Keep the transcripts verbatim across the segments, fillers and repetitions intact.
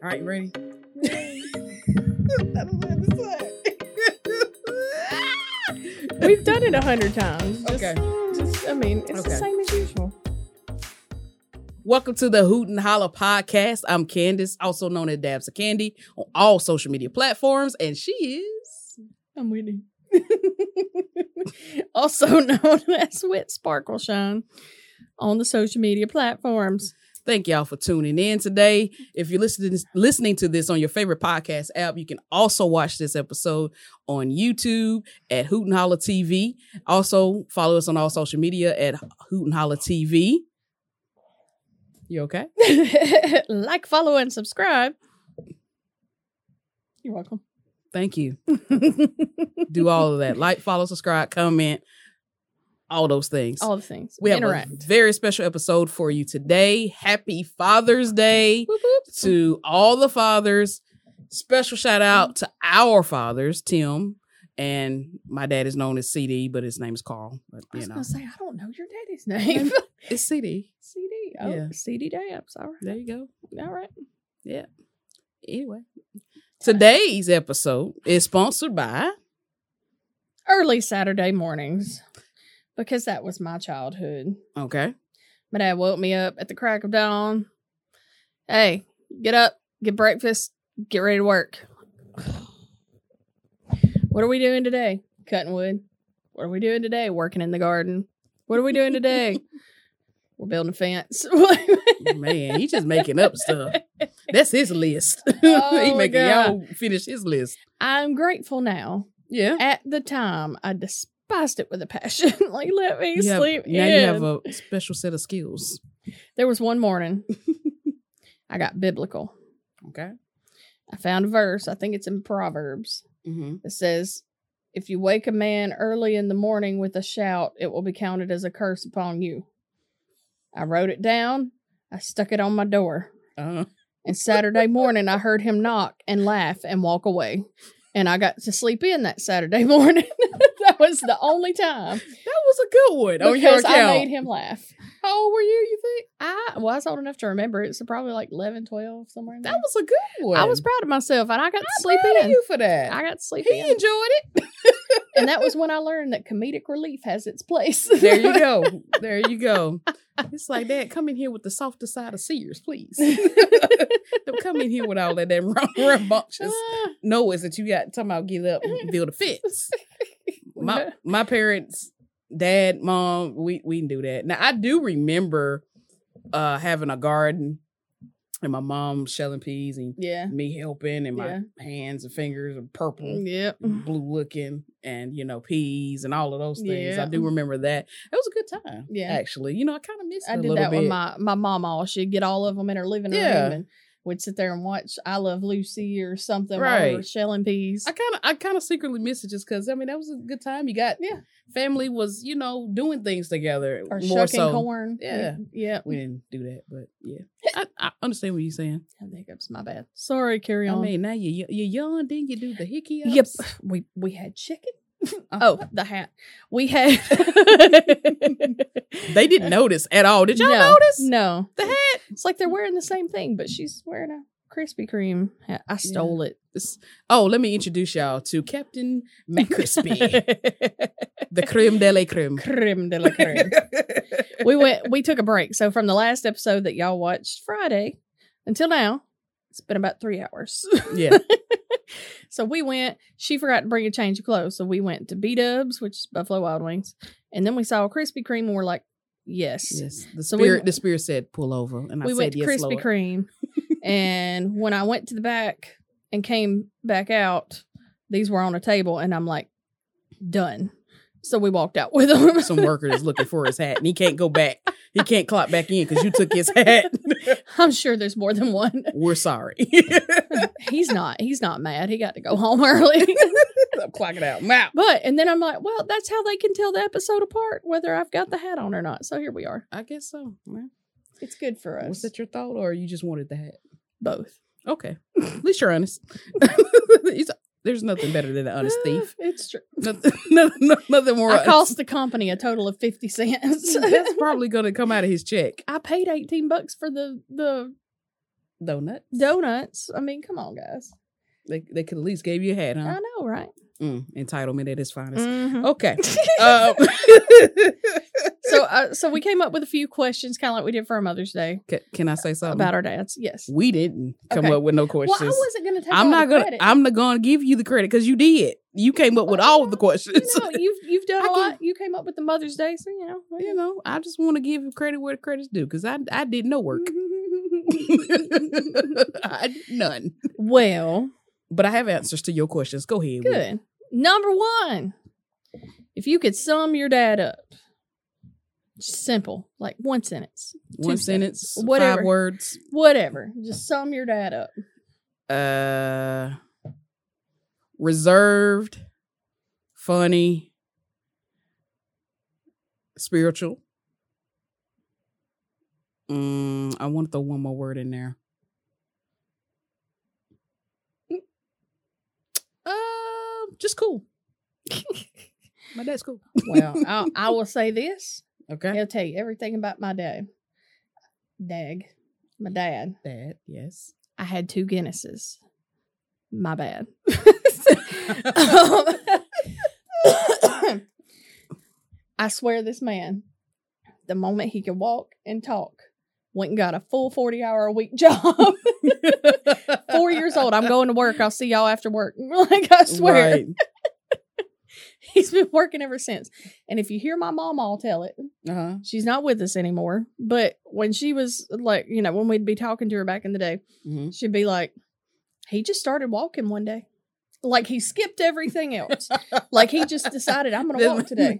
All right, ready? We've done it a hundred times. Just, Okay. Just, I mean, it's Okay. the same as usual. Welcome to the Hoot and Holla podcast. I'm Candace, also known as Dabs of Candy, on all social media platforms, and she is. I'm Whitney. Also known as Wit Sparkle Shine on the social media platforms. Thank y'all for tuning in today. If you're listening listening to this on your favorite podcast app, you can also watch this episode on YouTube at Hoot and Holla T V. Also, follow us on all social media at Hoot and Holla T V. You okay? Like, follow, and subscribe. You're welcome. Thank you. Do all of that. Like, follow, subscribe, comment, all those things. All the things. We have Interact. a very special episode for you today. Happy Father's Day Whoop, whoop. to all the fathers. Special shout out to our fathers, Tim. And my dad is known as C D, but his name is Carl. But, I you was know, going to say, I don't know your daddy's name. it's C D. C D. Oh, Yeah. C D Dabs. All right. There you go. All right. Yeah. Anyway, today's episode is sponsored by. Early Saturday mornings, because that was my childhood. Okay. My dad woke me up at the crack of dawn. Hey, get up, get breakfast, get ready to work. What are we doing today? Cutting wood. What are we doing today? Working in the garden. What are we doing today? We're building a fence. Man, he just making up stuff. That's his list. Oh, he making God. y'all finish his list. I'm grateful now. Yeah. At the time, I despised it with a passion. Like, let me You have- sleep now in. you have a special set of skills. There was one morning I got biblical. Okay. I found a verse. I think it's in Proverbs. Mm-hmm. It says, if you wake a man early in the morning with a shout, it will be counted as a curse upon you. I wrote it down. I stuck it on my door. Uh-huh. And Saturday morning, I heard him knock and laugh and walk away. And I got to sleep in that Saturday morning. That was the only time. That was a good one on your Because account. I made him laugh. How old were you, you think? I well, I was old enough to remember it. So probably like eleven, twelve, somewhere in there. That was a good one. I was proud of myself, and I got to I'm sleep proud of in. you for that. I got to sleep he in. enjoyed it. And that was when I learned that comedic relief has its place. There you go. There you go. It's like, Dad, come in here with the softer side of Sears, please. Don't come in here with all that damn rambunctious noise that you got talking about get up and build a fence. My my parents, dad, mom, we, we didn't do that. Now, I do remember uh, having a garden and my mom shelling peas and Yeah. me helping and my Yeah. hands and fingers are purple. Yep. Blue looking and, you know, peas and all of those things. I Yeah. do remember that. It was a good time. Yeah. Actually. You know, I kind of missed it I a did little that bit. with my, my mama. She'd get all of them in her living Yeah. room, and we'd sit there and watch I Love Lucy or something while we were Right. shelling peas. I kind of, I kind of secretly miss it just because I mean that was a good time. You got Yeah. family was you know doing things together Or more shucking so. corn. Yeah. Yeah. We didn't do that, but yeah, I, I understand what you're saying. I think that's my bad. Sorry, carry I on. mean, now you you're young, then you do the hickey. Yep. We we had chicken. Uh, Oh, the hat. We had. they didn't notice at all. Did y'all no, notice No. the hat? It's like they're wearing the same thing, but she's wearing a Krispy Kreme hat. I stole it. This- oh, let me introduce y'all to Captain McCrispy, the creme de la creme. Creme de la creme. we went. We took a break. So from the last episode that y'all watched Friday until now, it's been about three hours. Yeah. So we went. She forgot to bring a change of clothes, so we went to B Dubs, which is Buffalo Wild Wings, and then we saw a Krispy Kreme, and we're like, yes. Yes. The So we- spirit. the spirit said, "Pull over," and I we said, went to "Yes, Krispy Lord." Kreme, and when I went to the back and came back out, these were on a table, and I'm like, done. So we walked out with them. Some worker is looking for his hat, and he can't go back. He can't clock back in because you took his hat. I'm sure there's more than one. We're sorry. He's not. He's not mad. He got to go home early. I'm clocking out. I'm out. But, and then I'm like, well, that's how they can tell the episode apart, whether I've got the hat on or not. So here we are. I guess so. Well, It's good for us. was that your thought, or you just wanted the hat? Both. Okay. At least you're honest. He's- There's nothing better than an honest thief. It's true. Nothing, nothing, nothing more. I cost the company a total of fifty cents. That's probably going to come out of his check. I paid eighteen bucks for the the Donuts. Donuts. I mean, come on, guys. They they could at least gave you a hat, huh? I know, right? Mm, entitlement at its finest. Mhm. Okay. um, So, uh, so we came up with a few questions, kind of like we did for our Mother's Day, can, can I say something about our dads. Yes. We didn't come Okay. up with no Well, questions. I wasn't going to take. I'm all not the gonna. credit. I'm not gonna give you the credit because you did. You came up with Well, all of the questions. You know, you've you've done I a can- lot. You came up with the Mother's Day, so you know. you know, I just want to give you credit where the credit's due because I I did no work. I did none. Well, But I have answers to your questions. Go ahead. Will. good. Number one, if you could sum your dad up, simple, like one sentence, One two sentence, sentences, whatever, five words. whatever. Just sum your dad up. Uh, reserved, funny, spiritual. Mm, I want to throw one more word in there. Uh, just cool. My dad's cool. Well, I, I will say this. Okay. He'll tell you everything about my dad. Dag, my dad. Dad, yes. I had two Guinnesses. My bad. I swear this man, the moment he could walk and talk, went and got a full forty hour a week job. Four years old. I'm going to work. I'll see y'all after work. Like, I swear. Right. He's been working ever since. And if you hear my mom, I'll tell it. Uh-huh. She's not with us anymore. But when she was like, you know, when we'd be talking to her back in the day, Mm-hmm. she'd be like, he just started walking one day. Like he skipped everything else. Like he just decided, I'm going to walk today.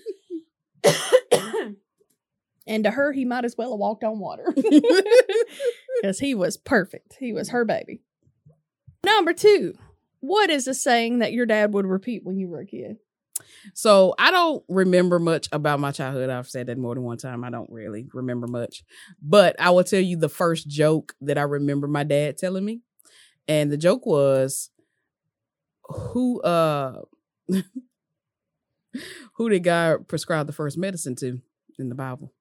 And to her, he might as well have walked on water. Because he was perfect. He was her baby. Number two, what is a saying that your dad would repeat when you were a kid? So I don't remember much about my childhood. I've said that more than one time. I don't really remember much. But I will tell you the first joke that I remember my dad telling me. And the joke was, who uh who did God prescribe the first medicine to in the Bible?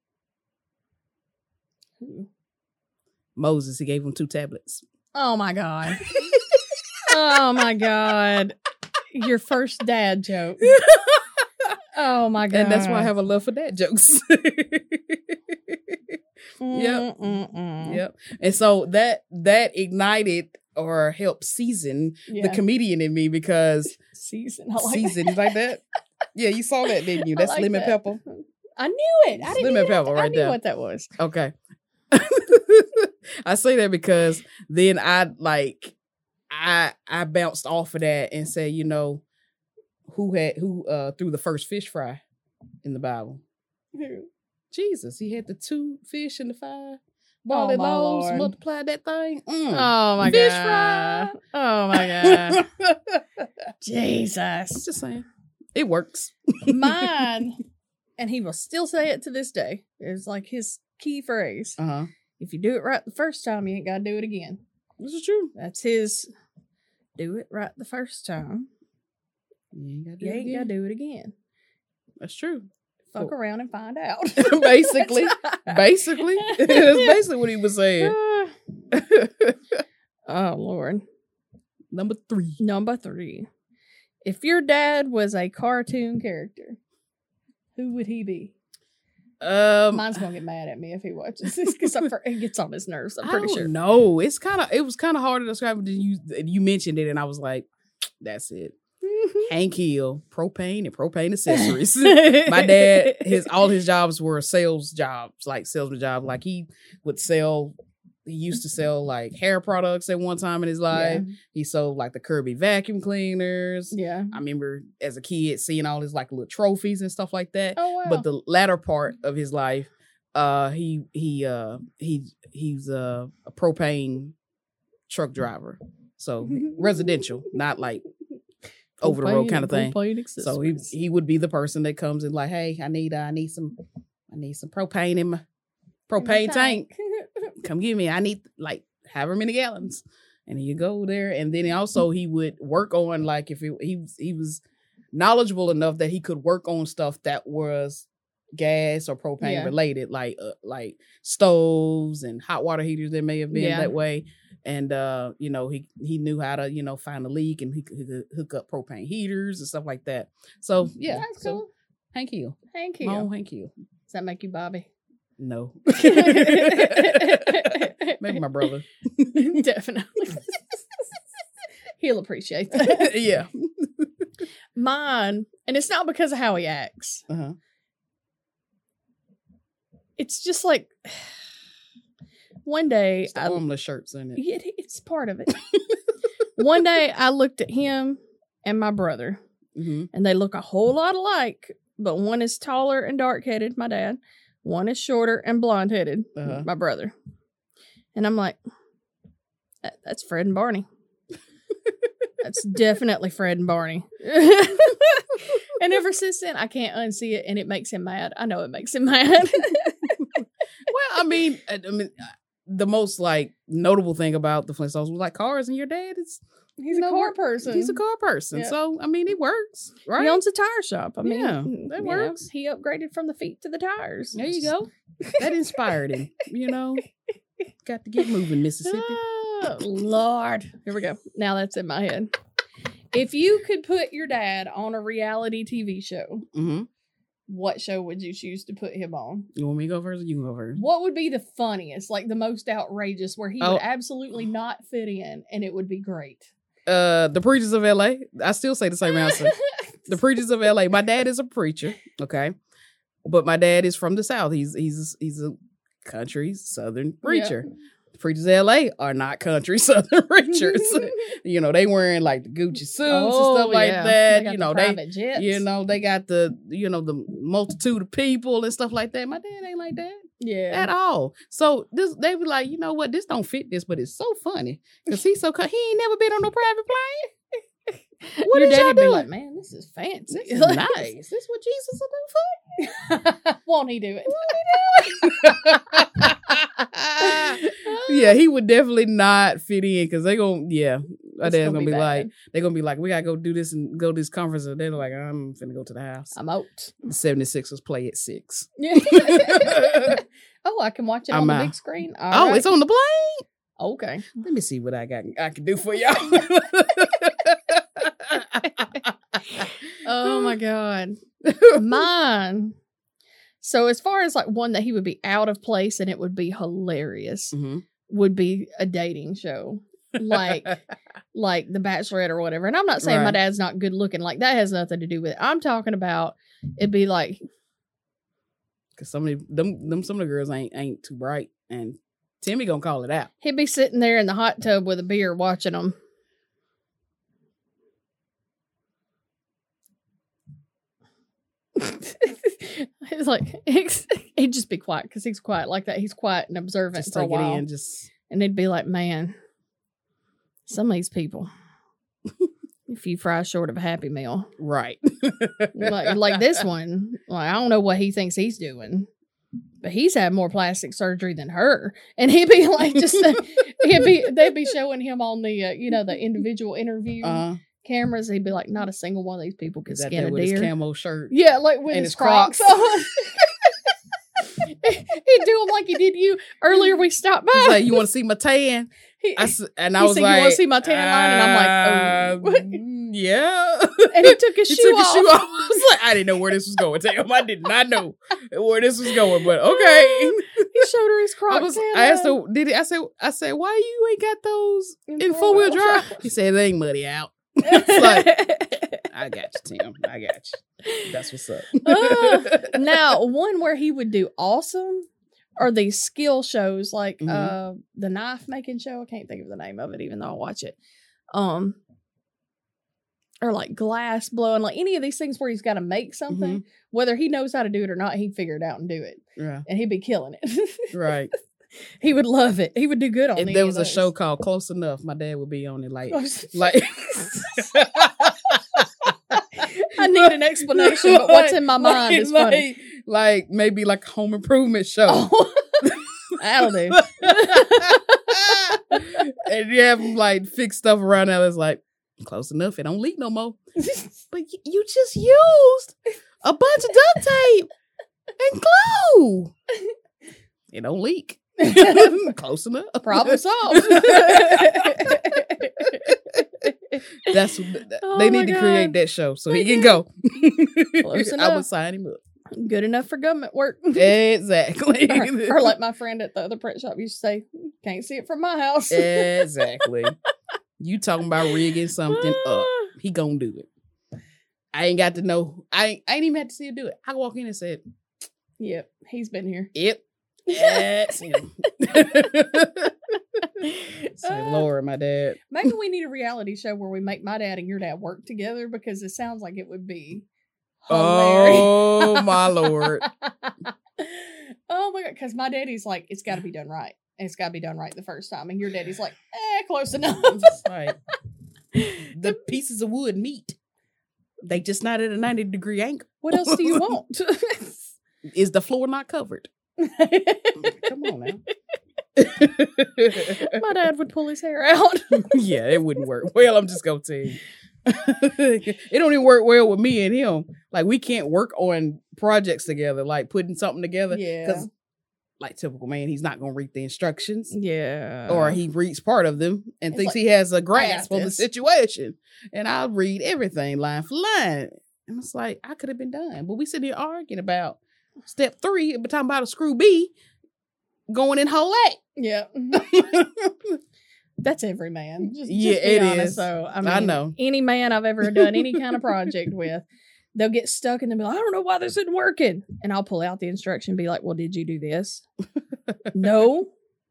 Who? Moses. He gave him two tablets. Oh my God. Oh my God. Your first dad joke. Oh my God. And that's why I have a love for dad jokes. Yep. Mm-mm-mm. Yep. And so that that ignited or helped season Yeah. the comedian in me because Season. I like season that. you like that? Yeah, you saw that, didn't you? I That's like lemon that. pepper. I knew it. I didn't Lemon even have pepper to- I right knew there. what that was. Okay. I say that because then I like I I bounced off of that and said, you know, who had who uh threw the first fish fry in the Bible? Who? Jesus. He had the two fish and the five Oh, barley my loaves, Lord. multiplied that thing. Mm. Oh my Fish God. fry. Oh my God. Jesus. Just saying. It works. Mine, and he will still say it to this day. It's like his key phrase. Uh-huh. If you do it right the first time, you ain't got to do it again. This is true. That's his do it right the first time. You ain't gotta do You it ain't got to again. do it again. That's true. Fuck Cool. around and find out. Basically. Basically. That's basically what he was saying. Oh, Lord. Number three. Number three. If your dad was a cartoon character, who would he be? Um Mine's gonna get mad at me if he watches this because he gets on his nerves. I'm I pretty don't sure. know. It's kind of it was kind of hard to describe it. You you mentioned it, and I was like, "That's it." Hank Hill, propane and propane accessories. My dad, his all his jobs were sales jobs, like salesman job. Like he would sell. He used to sell like hair products at one time in his life. He sold like the Kirby vacuum cleaners. Yeah. I remember as a kid seeing all his like little trophies and stuff like that. Oh wow. But the latter part of his life, uh, he he uh he he's a, a propane truck driver, so residential, not like over the road kind of thing. So he he would be the person that comes in like, hey, I need uh, I need some I need some propane in my propane tank. Come get me. I need like however many gallons. And you go there, and then also he would work on like if it, he was he was knowledgeable enough that he could work on stuff that was gas or propane Yeah. related, like uh, like stoves and hot water heaters that may have been Yeah. that way. And uh, you know, he he knew how to, you know, find a leak and he could, he could hook up propane heaters and stuff like that. So yeah, That's so cool. Hank Hill, Thank my own you. Hank Hill. Does that make you Bobby? No, maybe my brother. Definitely. He'll appreciate that. Yeah. Mine, and it's not because of how he acts. Uh-huh. It's just like one day It's the I, armless shirts in it. yeah, it- it's part of it. One day I looked at him and my brother, Mm-hmm. and they look a whole lot alike, but one is taller and dark headed, my dad. One is shorter and blonde headed, Uh-huh. my brother. And I'm like, that, that's Fred and Barney. That's definitely Fred and Barney. And ever since then, I can't unsee it, and it makes him mad. I know it makes him mad. Well, I mean, I I mean, the most like notable thing about the Flintstones was like cars, and your dad is He's you a know, car person. he's a car person. Yeah. So I mean, it works, right? He owns a tire shop. I mean, Yeah, you that know, works. he upgraded from the feet to the tires. There you go. That inspired him. You know, got to get moving, Mississippi. Oh, Lord. Here we go. Now that's in my head. If you could put your dad on a reality T V show, Mm-hmm. what show would you choose to put him on? You want me to go first? Or you can go first. What would be the funniest, like the most outrageous, where he Oh. would absolutely not fit in and it would be great? Uh, the Preachers of L A. I still say the same answer. The Preachers of L A. My dad is a preacher, okay, but my dad is from the South. He's he's he's a country Southern preacher. The Preachers of L A are not country Southern preachers. You know, they wearing like the Gucci suits and stuff like Oh, yeah. that. They got You the know, they private jets. you know they got the you know the multitude of people and stuff like that. My dad ain't like that yeah. at all. So this they be like, you know what, this don't fit this, but it's so funny because he's so co- he ain't never been on no private plane. What Your did y'all dad'd be do? like, man, this is fancy. This is nice. This what Jesus will do for Won't he do it? you. Yeah, he would definitely not fit in because they gonna yeah. My It's dad's gonna gonna be be, like bad. they're gonna be like, we gotta go do this and go to this conference, and they're like, I'm finna go to the house. I'm out. The seventy-sixers play at six. Oh, I can watch it I'm on the out. big screen. All Oh, right. it's on the plane. Okay. Let me see what I got. I can do for y'all. Oh my God. Mine. So as far as like one that he would be out of place and it would be hilarious Mhm. would be a dating show. Like like The Bachelorette or whatever. And I'm not saying my Right. dad's not good looking. Like that has nothing to do with it. I'm talking about it'd be like Cause some of the, them them some of the girls ain't ain't too bright, and Timmy gonna call it out. he'd be sitting there in the hot tub with a beer watching them. It's like he'd just be quiet because he's quiet like that. He's quiet and observant Just for a take it while, in. Just and they'd be like, "Man, some of these people, if you fry short of a Happy Meal, right. like like this one, like I don't know what he thinks he's doing." But he's had more plastic surgery than her, and he'd be like, just he'd be they'd be showing him on the uh, you know the individual interview Uh, cameras. He'd be like, not a single one of these people could is that skin there a with his deer. camo shirt? Yeah, like with and his his Crocs, Crocs. on. He'd do them like he did you earlier. We stopped by. He's like, you want to see my tan? He- I s- and I He was said, "You like, wanna see my tan line?" And I'm like, "Uh, mm, yeah. and he took his He shoe took his off. shoe off. I was like, I didn't know where this was going. Damn, I did not know where this was going. But okay. He showed her his Crocs. I was. tan I asked line. her. Did he? I said. I said, why you ain't got those In in four wheel four-wheel drive? drive. He said, they ain't muddy out. It's like, I got you, Tim. I got you. That's what's up. Uh, now, one where he would do awesome are these skill shows like Mhm. uh the knife making show. I can't think of the name of it, even though I watch it. Um, or like glass blowing, like any of these things where he's got to make something, whether he knows how to do it or not, he'd figure it out and do it, Yeah. and he'd be killing it. Right. He would love it. He would do good on it. If there was a show called Close Enough, my dad would be on it. Like, like. I need an explanation, but what's in my mind like, is funny. Like, like maybe like a home improvement show. Oh, that'll do. And you have them like fix stuff around there. It's like, close enough. It don't leak no more. But y- you just used a bunch of duct tape And glue. It don't leak. Close enough. Problem solved. That's Oh they my need to God. create that show so he can go. Close I enough. would sign him up. Good enough for government work. Exactly. or, or like my friend at the other print shop used to say, can't see it from my house. Exactly. You talking about rigging something up. He gonna do it. I ain't got to know. I ain't, I ain't even had to see him do it. I walk in and said, Yep, he's been here. yep. That's him. Say, Lord, my dad. Maybe we need a reality show where we make my dad and your dad work together because it sounds like it would be hilarious. Oh, my Lord. Oh my God. Because my daddy's like, it's got to be done right. And it's got to be done right the first time. And your daddy's like, eh, close enough. It's like the pieces of wood meet. They just not at a ninety degree angle. What else do you want? Is the floor not covered? Come on now. My dad would pull his hair out. Yeah, it wouldn't work. Well, I'm just gonna tell you. It don't even work well with me and him. Like, we can't work on projects together, like putting something together. Yeah. Because, like typical man, he's not gonna read the instructions. Yeah. Or he reads part of them and It's thinks like, he has a grasp of the this. situation. And I'll read everything line for line. And it's like, I could have been done. But we sit here arguing about step three, but talking about a screw B going in whole A. Yeah. That's every man. Just, Yeah, just be it honest, is. So I, mean, I know. Any man I've ever done any kind of project with, they'll get stuck and they'll be like, I don't know why this isn't working. And I'll pull out the instruction and be like, well, did you do this? No.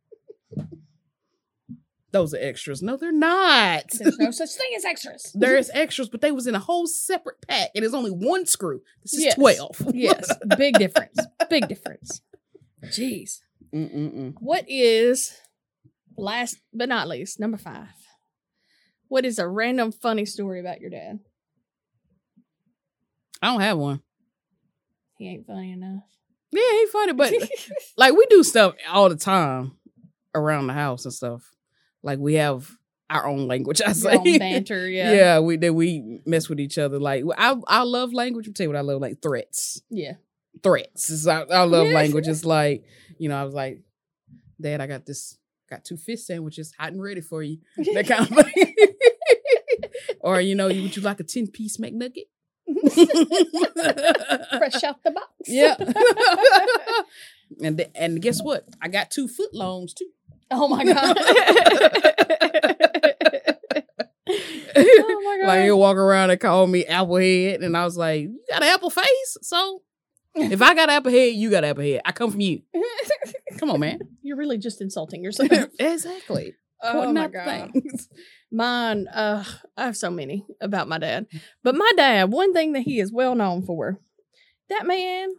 Those are extras. No, they're not. There's no such thing as extras. There's extras, but they was in a whole separate pack, and there's only one screw. This is Yes. twelve. Yes. Big difference. Big difference. Jeez. Mm-mm-mm. What is, last but not least, number five? What is a random funny story about your dad? I don't have one. He ain't funny enough. Yeah, he funny, but like, we do stuff all the time around the house and stuff. Like, we have our own language. I Your say, own banter, yeah. yeah, we that we mess with each other. Like, I I love language. I'll tell you what I love, like threats. Yeah. Threats. It's, I, I love Yes. language. It's like, you know, I was like, Dad, I got this, got two fish sandwiches hot and ready for you. That kind of thing. Or, you know, would you like a ten piece McNugget? Fresh out the box. Yeah. and th- and guess what? I got two foot longs too. Oh my god. Oh my god. Like, he'll walk around and call me Applehead, and I was like, "You got an apple face, so if I got apple head, you got apple head. I come from you. Come on, man." You're really just insulting yourself. Exactly. Oh Pointing my out the god. things. Mine, uh, I have so many about my dad. But my dad, one thing that he is well known for, that man,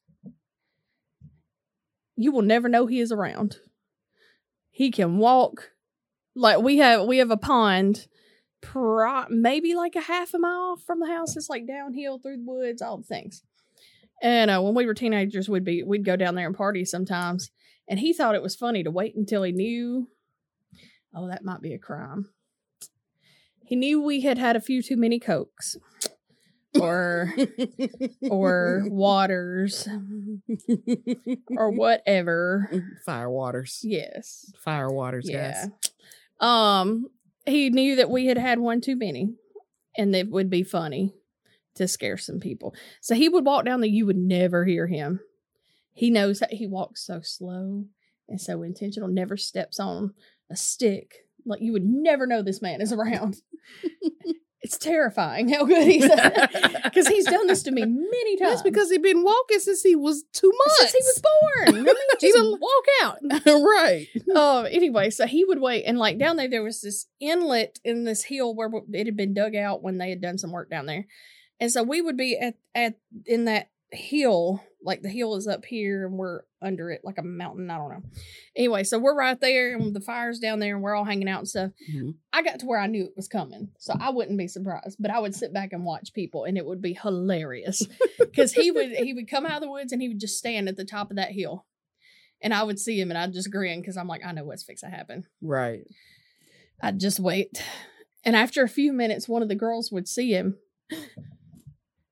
you will never know he is around. He can walk. Like, we have we have a pond pro- maybe like a half a mile from the house. It's like downhill through the woods, all the things. And uh, when we were teenagers, we'd be we'd go down there and party sometimes. And he thought it was funny to wait until he knew, oh, that might be a crime. He knew we had had a few too many Cokes or or waters or whatever. Fire waters. Yes. Fire waters, Yeah. guys. Um, he knew that we had had one too many and it would be funny to scare some people. So he would walk down there. You would never hear him. He knows that he walks so slow and so intentional, never steps on a stick. Like, you would never know this man is around. It's terrifying how good he's at. Because he's done this to me many times. That's because he's been walking since he was two months. Since he was born. I mean, He just done- walk out. Right. Oh, anyway, so he would wait, and like down there, there was this inlet in this hill where it had been dug out when they had done some work down there, and so we would be at at in that hill, like the hill is up here and we're under it like a mountain. I don't know. Anyway, so we're right there, and the fire's down there, and we're all hanging out and stuff. Mm-hmm. I got to where I knew it was coming, so I wouldn't be surprised, but I would sit back and watch people, and it would be hilarious because he would he would come out of the woods and he would just stand at the top of that hill. And I would see him and I'd just grin because I'm like, I know what's fixing to happen. Right. I'd just wait. And after a few minutes, one of the girls would see him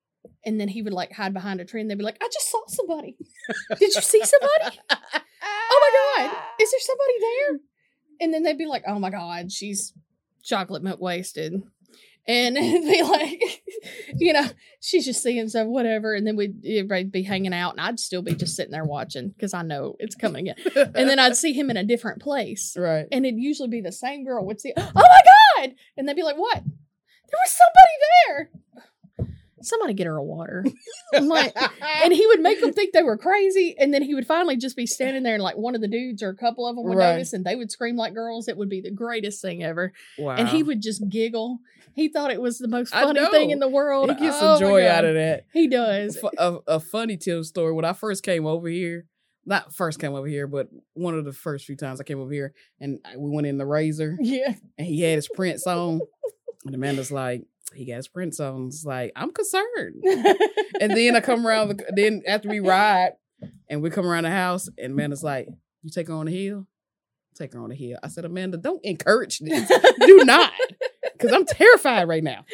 And then he would like hide behind a tree and they'd be like, I just saw somebody. Did you see somebody? Oh my God. Is there somebody there? And then they'd be like, oh my God, she's chocolate milk wasted. And it'd be like, you know, she's just seeing stuff, whatever. And then we'd everybody'd be hanging out and I'd still be just sitting there watching because I know it's coming in. And then I'd see him in a different place. Right. And it'd usually be the same girl would see, oh my God. And they'd be like, what? There was somebody there. Somebody get her a water. I'm like, and he would make them think they were crazy. And then he would finally just be standing there and like one of the dudes or a couple of them would Right. notice and they would scream like girls. It would be the greatest thing ever. Wow. And he would just giggle. He thought it was the most I funny know. thing in the world. He gets Oh, some my joy God. out of that. He does. A, a funny tale story. When I first came over here, not first came over here, but one of the first few times I came over here, and we went in the Razor, Yeah. and he had his Prince on, and Amanda's like, he got his Prince on. It's like, I'm concerned. And then I come around, the, then after we ride, and we come around the house, and Amanda's like, you take her on the hill? Take her on the hill. I said, Amanda, don't encourage this. Do not. Because I'm terrified right now.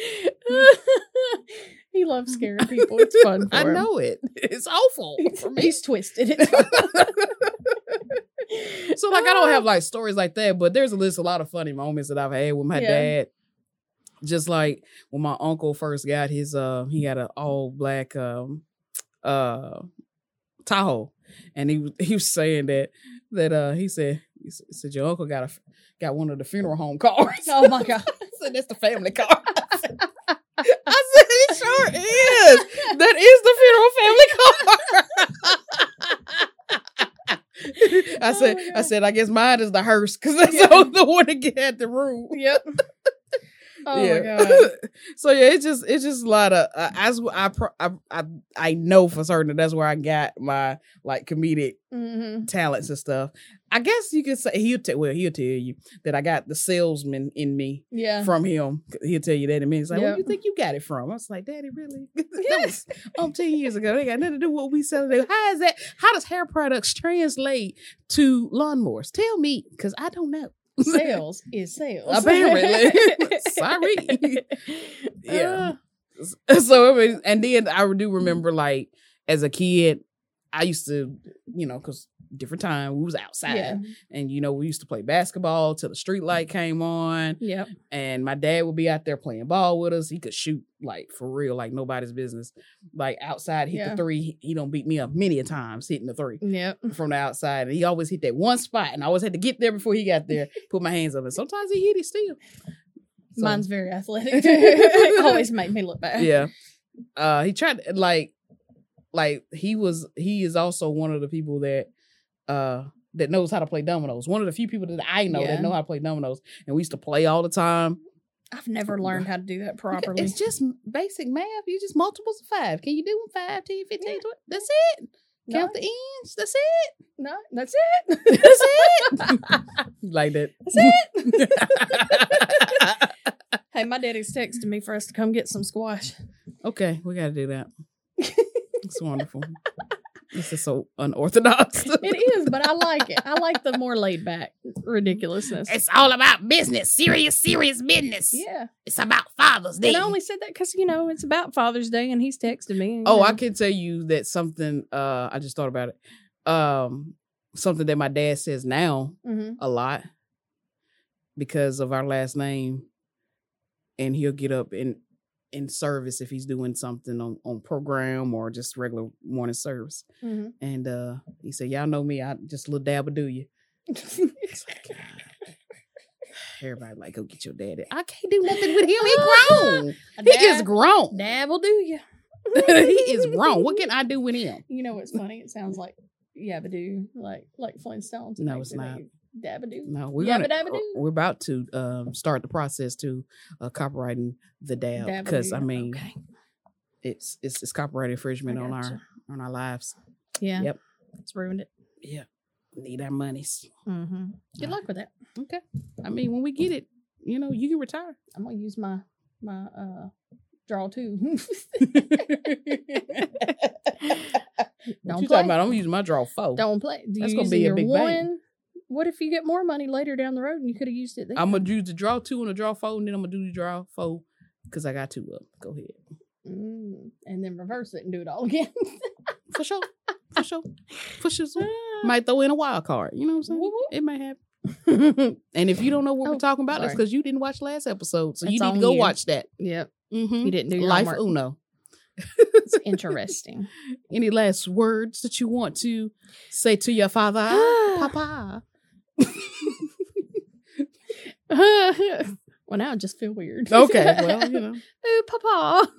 He loves scaring people. It's fun for I him. know it. It's awful for me. He's twisted. It's fun. So, like, I don't have, like, stories like that, but there's a list, a lot of funny moments that I've had with my Yeah. dad. Just like when my uncle first got his, uh, he had an all black um, uh, Tahoe, and he was he was saying that that uh, he said he said your uncle got a got one of the funeral home cars. Oh my God. I said that's the family car. I said, I said it sure is. That is the funeral family car. I said, Oh my I God. said, I guess mine is the hearse because that's Yeah. the one that get the room. Yep. Oh yeah. my God. So yeah, it's just it's just a lot of uh, as I, pro- I I I know for certain that that's where I got my like comedic Mm-hmm. talents and stuff. I guess you could say he'll tell well he'll tell you that I got the salesman in me Yeah. from him. He'll tell you that in a minute. He's like, where Yep. you think you got it from? I was like, Daddy, really? That was umpteen years ago. They got nothing to do with what we sell today. How is that? How does hair products translate to lawnmowers? Tell me, because I don't know. Sales is sales. Apparently. Sorry. Yeah. Uh, So, I mean, and then I do remember, like, as a kid, I used to, you know, because different time, we was outside. yeah. And, you know, we used to play basketball till the street light came on. Yep. And my dad would be out there playing ball with us. He could shoot, like, for real, like nobody's business. Like, outside, hit Yeah. the three. He, he don't beat me up many a times hitting the three Yep. from the outside. And he always hit that one spot. And I always had to get there before he got there, put my hands up. And sometimes he hit it still. So- Mine's very athletic. Always make me look bad. Yeah. Uh, he tried to, like, like he was, he is also one of the people that, uh, that knows how to play dominoes. One of the few people that I know Yeah. that know how to play dominoes. And we used to play all the time. I've never learned how to do that properly. It's just basic math. You just multiples of five. Can you do them? five, ten, fifteen, Yeah. twenty? That's it. No. Count the ends. That's it. No, that's it. That's it. Like that. That's Hey, my daddy's texting me for us to come get some squash. Okay, we got to do that. It's wonderful. This is so unorthodox. It is, but I like it. I like the more laid back ridiculousness. It's all about business. Serious, serious business. Yeah. It's about Father's Day. And I only said that because, you know, it's about Father's Day and he's texting me. and, Oh, you I know. can tell you that something, uh, I just thought about it. Um, something that my dad says now Mhm. a lot because of our last name. And he'll get up in, in service if he's doing something on, on program or just regular morning service. Mhm. And uh, he said, y'all know me, I just a little dabba do you. It's like, God. Everybody like, go get your daddy. I can't do nothing with him. He grown. He is grown. Dab will do you. He is grown. What can I do with him? You know what's funny? It sounds like Yabadoo, like like Flintstones. No, it's not. Dabadoo. No, we're Yabba gonna. dabba doo. We're about to um, start the process to uh, copyrighting the dab because I Dabadoo. mean Okay. it's it's it's copyright infringement I on gotcha. our on our lives. Yeah. Yep. It's ruined it. Yeah, need our monies. Mm-hmm. Good Uh, luck with that. Okay, I mean when we get it, you know, you can retire. I'm gonna use my my uh draw too. What Don't you play. talking about? I'm gonna use my draw four. Don't play. Do That's you gonna use be a your big one? bang. What if you get more money later down the road and you could have used it then? I'm gonna do the draw two and the draw four, and then I'm gonna do the draw four because I got two of them. Go ahead. Mm, and then reverse it and do it all again. For sure. For sure. For sure. Might throw in a wild card. You know what I'm saying? Whoop, whoop. It might happen. And if you don't know what Oh, we're talking about, it's sorry. because you didn't watch last episode. So It's you need to on go you. watch that. Yep. Mm-hmm. You didn't do your Life homework. Uno. It's interesting. Any last words that you want to say to your father? Papa. Well, now I just feel weird. Okay. Well, you know. Ooh, Papa.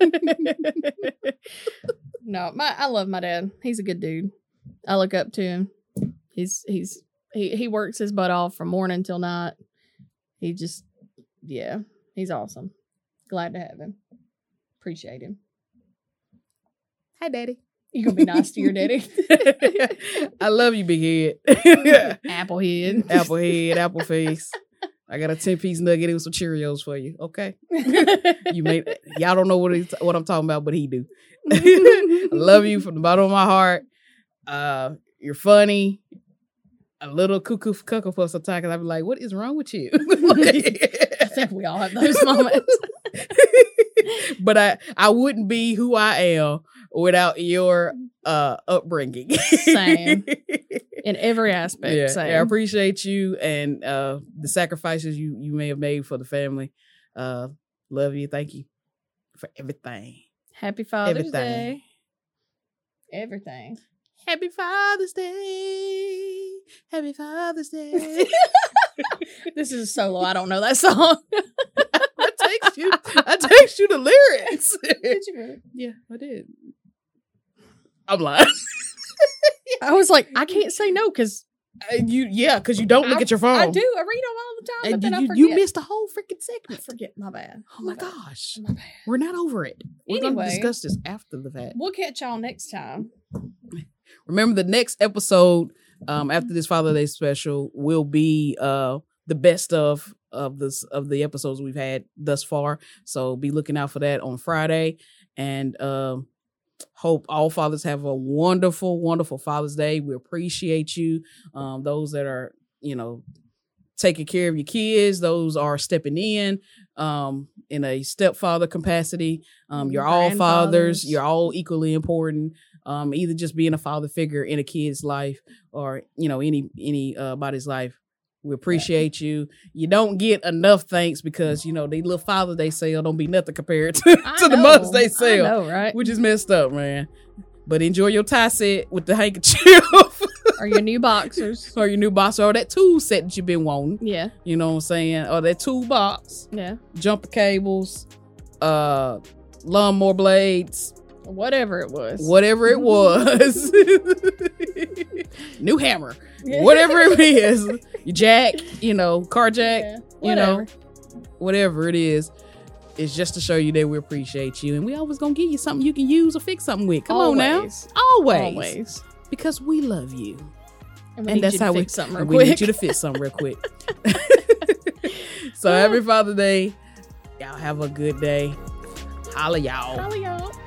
No, my I love my dad. He's a good dude. I look up to him. He's he's he he works his butt off from morning till night. He just yeah, he's awesome. Glad to have him. Appreciate him. Hi, Daddy. You gonna be nice to your daddy? I love you, big head. Apple head. Apple head, apple face. I got a ten piece nugget and some Cheerios for you. Okay. You made y'all don't know what he's, what I'm talking about, but he do. I love you from the bottom of my heart. Uh, you're funny. A little cuckoo cuckoo for sometimes because I be like, what is wrong with you? I think we all have those moments. But I, I wouldn't be who I am without your uh, upbringing. Same. In every aspect. Yeah, Same. yeah, I appreciate you and uh, the sacrifices you, you may have made for the family. Uh, love you. Thank you for everything. Happy Father's Everything. Day. Everything. Happy Father's Day. Happy Father's Day. This is a solo. I don't know that song. I text you. I text you the lyrics. Did you really? Yeah, I did. I'm lying. I was like, I can't say no because Uh, you, yeah, because you don't look I- at your phone. I do. I read them all the time, And but then you, I you, forget. you missed the whole freaking I segment. forget. My bad. Oh my bad. gosh. My bad. We're not over it. We're going to Anyway. discuss this after the fact. We'll catch y'all next time. Remember, the next episode um, after this Father's Day special will be uh, the best of of this of the episodes we've had thus far. So be looking out for that on Friday. And um, hope all fathers have a wonderful, wonderful Father's Day. We appreciate you. Um, those that are, you know, taking care of your kids, those are stepping in um, in a stepfather capacity. Um, you're all fathers. Grandfathers. You're all equally important. Um, either just being a father figure in a kid's life or, you know, any any uh, body's life. We appreciate you. You don't get enough thanks because, you know, they little Father's Day sale don't be nothing compared to, I to the know. Mother's Day I sale, know, right? which is messed up, man. But enjoy your tie set with the handkerchief Or your new boxers. or your new box or that tool set that you've been wanting. Yeah. You know what I'm saying? Or that toolbox, Yeah. jumper cables, uh, lawnmower blades, Whatever it was. whatever it was. New hammer. Yeah. Whatever it is. Your jack, you know, car jack, Yeah. you know, Whatever. whatever it is. It's just to show you that we appreciate you. And we always gonna give you something you can use or fix something with. Come on now. Always. Always. Always. Because we love you. And, we And need that's you to how we, fix something real and we quick. need you to fit something real quick. So happy Father's Day. Y'all have a good day. Holla y'all. Holla, y'all.